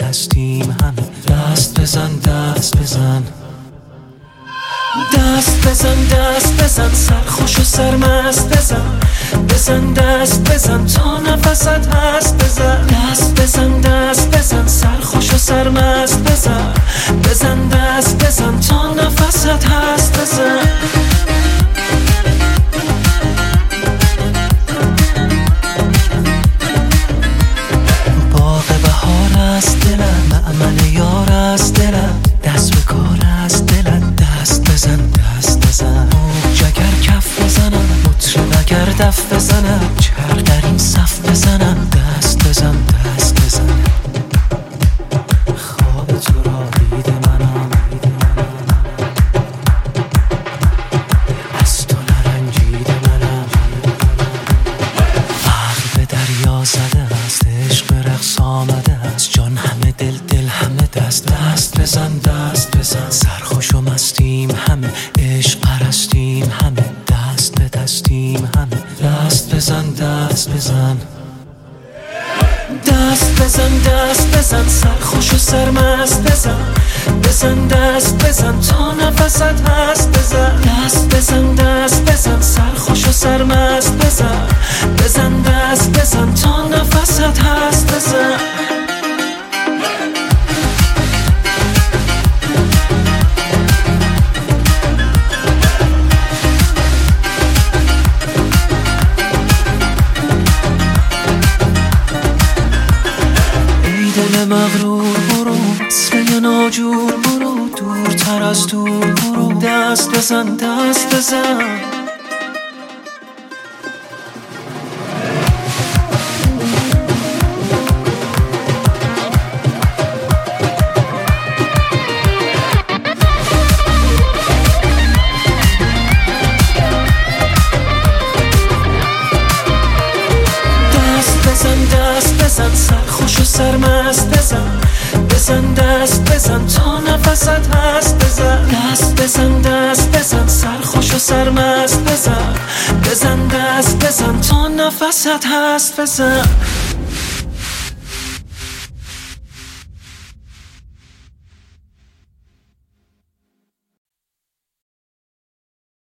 هستیم همه. دست بزن دست بزن، دست بزن دست بزن، سرخوش و سرمست بزن. بزن دست بزن تا نفست هست بزن. دست بزن دست بزن، سرخوش و سرمست بزن. بزن دست بزن تا نفست هست بزن. باغ بهار است دلم، مأمن یار است دلم. دست به کار است دلم، دست بزن دست بزن. موج اگر کف بزنم، مطرب اگر دف بزنم، چرخ در این صف بزنم. دست بزن دست بزن. خواب تو را دید منم، از تو نرنجید منم. عقل به دریا زده است، عشق به رقص آمده است. جان همه دل، دل همه دست. دست بزن دست بزن، سرخوش و مستیم همه. عشق پرستیم همه، دست به دستیم همه. دست بزن دست بزن، دست بزن دست بزن، سرخوش و سرمست بزن. بزن دست بزن تا نفست هست بزن. دست بزن دست بزن، سرخوش و سرمست بزن. بزن دست بزن تا نفست هست بزن. دل مغرور برو، وصله ناجور برو، دورتر از دور برو. دست بزن دست بزن. دست بزن سرخوش و سرمست بزن. بزن دست بزن تا نفست هست بزن. دست بزن دست بزن، سرخوش و سرمست بزن. بزن دست بزن تا نفست هست بزن.